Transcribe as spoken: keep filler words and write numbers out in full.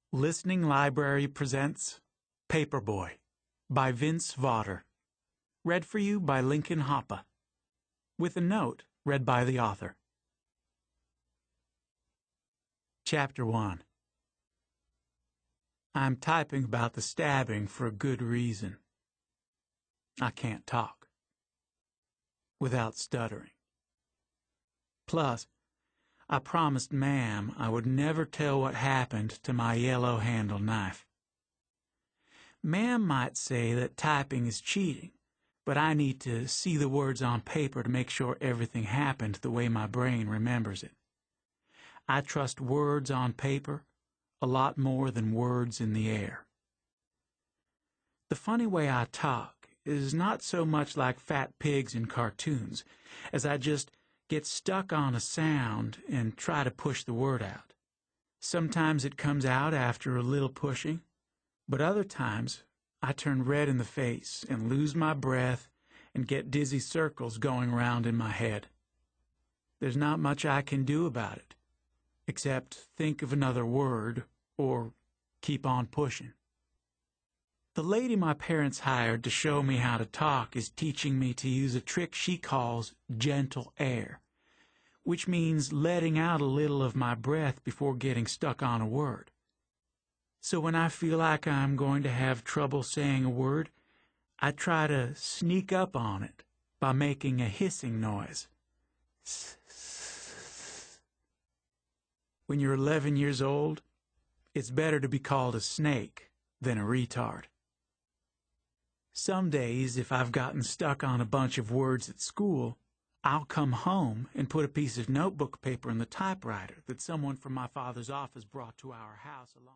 Listening Library presents Paperboy by Vince Vaughter. Read for you by Lincoln Hoppe. With a note read by the author. Chapter one. I'm typing about the stabbing for a good reason. I can't talk without stuttering. Plus, I promised Ma'am I would never tell what happened to my yellow-handled knife. Ma'am might say that typing is cheating, but I need to see the words on paper to make sure everything happened the way my brain remembers it. I trust words on paper a lot more than words in the air. The funny way I talk is not so much like fat pigs in cartoons, as I just get stuck on a sound and try to push the word out. Sometimes it comes out after a little pushing, but other times I turn red in the face and lose my breath and get dizzy circles going round in my head. There's not much I can do about it, except think of another word or keep on pushing. The lady my parents hired to show me how to talk is teaching me to use a trick she calls gentle air, which means letting out a little of my breath before getting stuck on a word. So when I feel like I'm going to have trouble saying a word, I try to sneak up on it by making a hissing noise. When you're eleven years old, it's better to be called a snake than a retard. Some days, if I've gotten stuck on a bunch of words at school, I'll come home and put a piece of notebook paper in the typewriter that someone from my father's office brought to our house along.